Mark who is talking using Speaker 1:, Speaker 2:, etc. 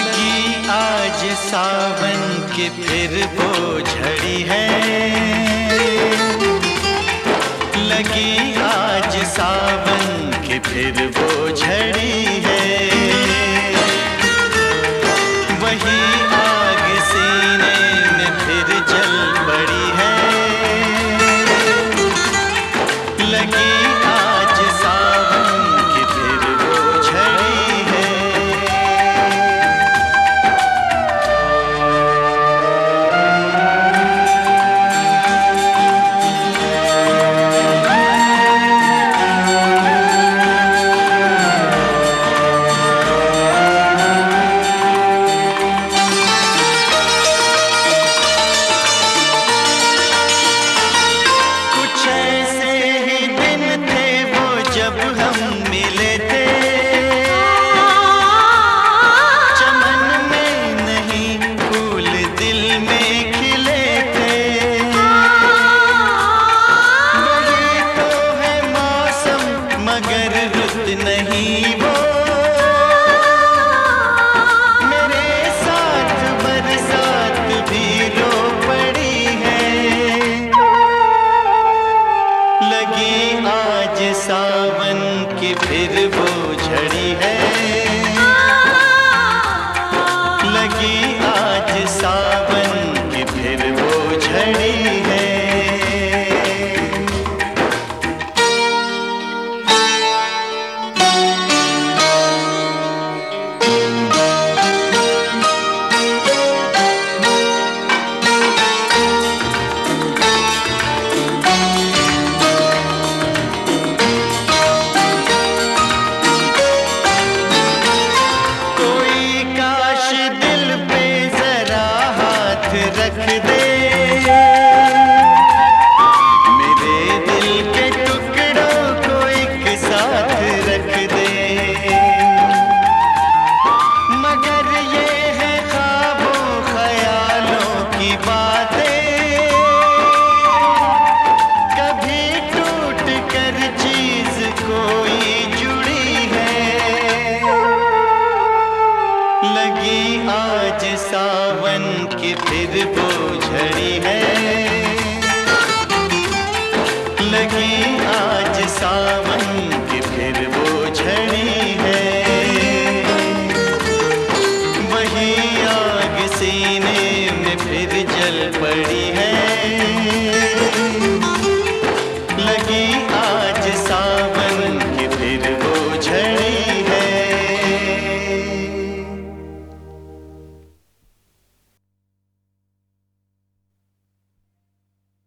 Speaker 1: लगी आज सावन की फिर वो झड़ी है, लगी आज सावन की फिर वो झड़ी है। वही आग सीने में फिर जल पड़ी है, लगी आज सावन की फिर वो झड़ी है। जब हम मिले थे चमन में नहीं फूल दिल में खिले थे। वही तो है मौसम मगर रुत नहीं वो, मेरे साथ बरसात भी रो पड़ी है। लगी आज सावन की फिर वो झड़ी है, लगी आज सावन की फिर वो झड़ी है। रख दे मेरे दिल के टुकड़ों को एक साथ रख दे, मगर ये है ख्वाबों ख्यालों की बातें, कभी टूट कर चीज कोई जुड़ी है। लगी आज सावन की फिर वो झड़ी है, लगी आज सावन की फिर वो झड़ी है। वही आग सीने में फिर जल पड़ी है,